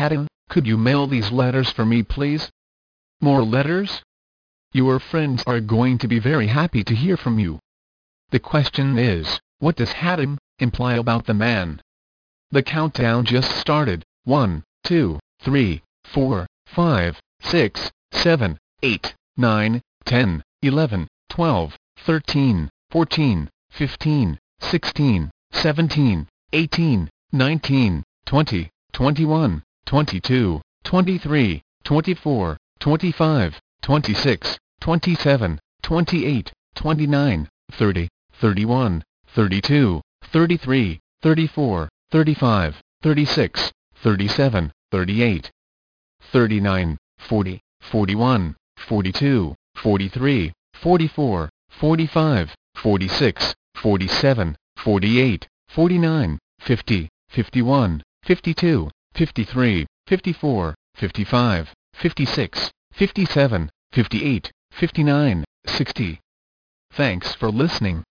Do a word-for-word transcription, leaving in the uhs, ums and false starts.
Haddon, could you mail these letters for me please? More letters? Your friends are going to be very happy to hear from you. The question is, what does Haddon imply about the man? The countdown just started. one, two, three, four, five, six, seven, eight, nine, ten, eleven, twelve, thirteen, fourteen, fifteen, sixteen, seventeen, eighteen, nineteen, twenty, twenty-one, twenty-two, twenty-three, twenty-four, twenty-five, twenty-six, twenty-seven, twenty-eight, twenty-nine, thirty, thirty-one, thirty-two, thirty-three, thirty-four, thirty-five, thirty-six, thirty-seven, thirty-eight, thirty-nine, forty, forty-one, forty-two, forty-three, forty-four, forty-five, forty-six, forty-seven, forty-eight, forty-nine, fifty, fifty-one, fifty-two, fifty-three, fifty-four, fifty-five, fifty-six, fifty-seven, fifty-eight, fifty-nine, sixty. Thanks for listening.